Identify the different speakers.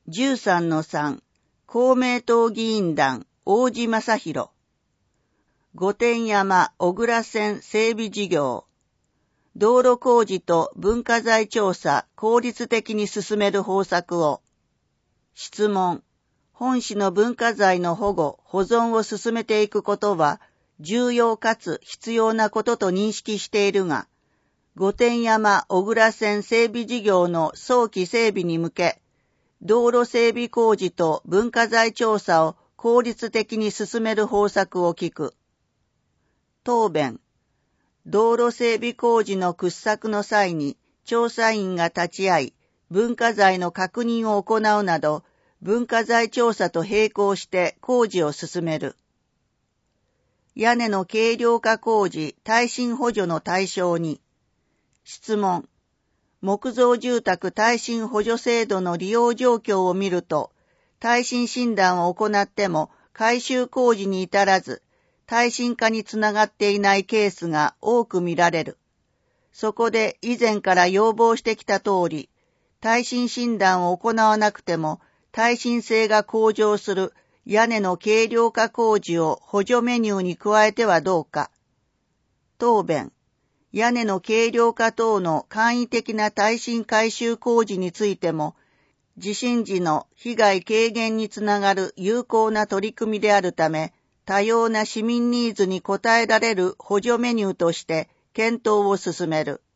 Speaker 1: 13-3、公明党議員団、王子正弘。御殿山小倉線整備事業。道路工事と文化財調査効率的に進める方策を。質問。本市の文化財の保護・保存を進めていくことは、重要かつ必要なことと認識しているが、御殿山小倉線整備事業の早期整備に向け、道路整備工事と文化財調査を効率的に進める方策を聞く。答弁。道路整備工事の掘削の際に調査員が立ち会い、文化財の確認を行うなど、文化財調査と並行して工事を進める。屋根の軽量化工事耐震補助の対象に。質問。木造住宅耐震補助制度の利用状況を見ると、耐震診断を行っても改修工事に至らず、耐震化につながっていないケースが多く見られる。そこで以前から要望してきた通り、耐震診断を行わなくても耐震性が向上する屋根の軽量化工事を補助メニューに加えてはどうか。答弁。屋根の軽量化等の簡易的な耐震改修工事についても、地震時の被害軽減につながる有効な取り組みであるため、多様な市民ニーズに応えられる補助メニューとして検討を進める。